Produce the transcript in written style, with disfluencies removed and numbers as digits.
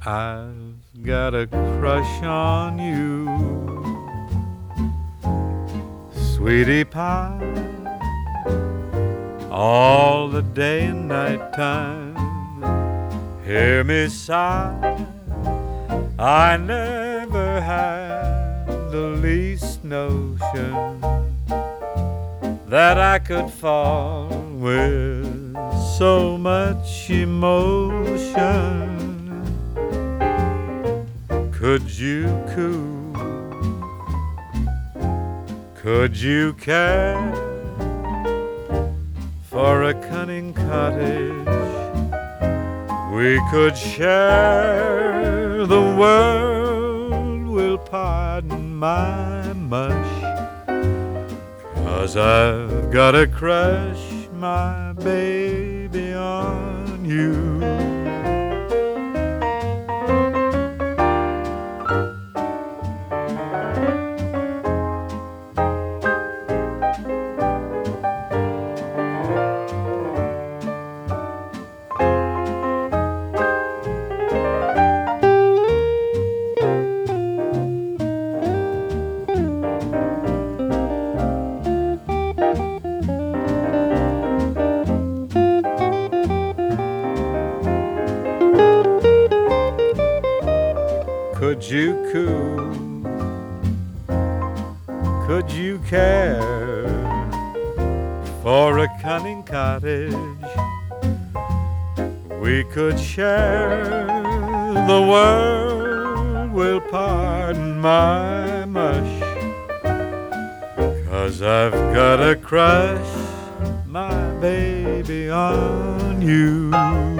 I've got a crush on you, sweetie pie, all the day and night time. Hear me sigh, I never had the least notion that I could fall with so much emotion. Could you coo? Could you care for a cunning cottage? We could share the world, will pardon my mush, 'cause I've got a crush, my baby, on you. Could you coo? Could you care for a cunning cottage? We could share the world, will pardon my mush, 'cause I've got a crush, my baby, on you.